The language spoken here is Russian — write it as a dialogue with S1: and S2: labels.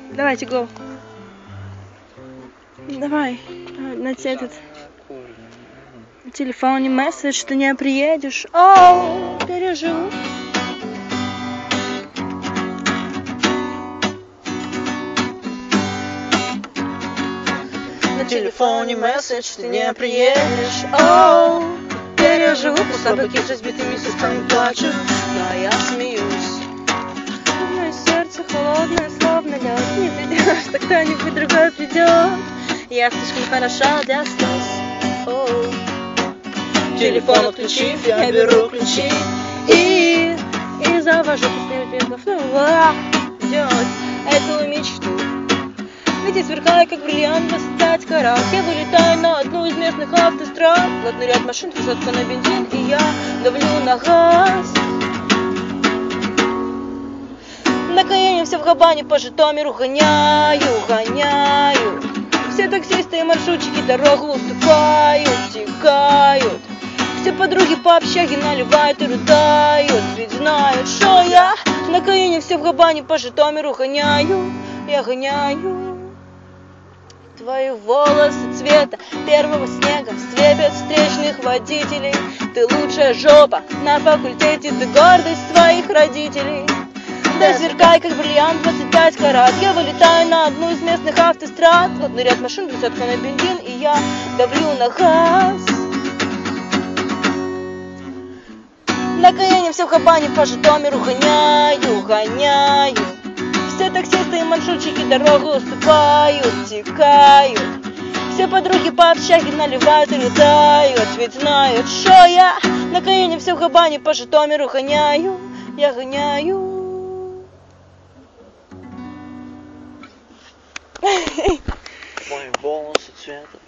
S1: Давайте, го. Давай, на этот телефоне месседж, ты не приедешь. Оу, переживу. На телефоне месседж, ты не приедешь. Оу, переживу. Собаки с разбитыми сердцами плачут, но я смеюсь. Мое сердце холодное, словно лед. Не придешь, так кто-нибудь другой придет. Я слишком хороша для слез. Оу. Телефон отключив, я беру ключи и завожу пустых делать эту мечту. Лети, сверкая, как бриллиант, 25 карат. Я вылетаю на одну из местных автострад. Плотный ряд машин, высотка на бензин, и я давлю на газ. На Каене все в Габане, по Житомиру гоняю. Все таксисты и маршрутчики дорогу уступают, текают. Все подруги по общаге наливают и рыдают, ведь знают, что я на Каене все в Габане, по Житомиру гоняю. Я гоняю. Твои волосы цвета первого снега слепят встречных водителей. Ты лучшая жопа на факультете, ты гордость своих родителей. Да сверкай, как бриллиант, 25 карат. Я вылетаю на одну из местных автострад. Плотный ряд машин, высотка на бензин, и я давлю на газ. На Каене все в Габане, по Житомиру гоняю. Все таксисты и маршрутчики дорогу уступают, текают. Все подруги по общаге наливают и рыдают, ведь знают, что я на Каене все в Габане, по Житомиру гоняю. Я гоняю.
S2: Мои волосы цвета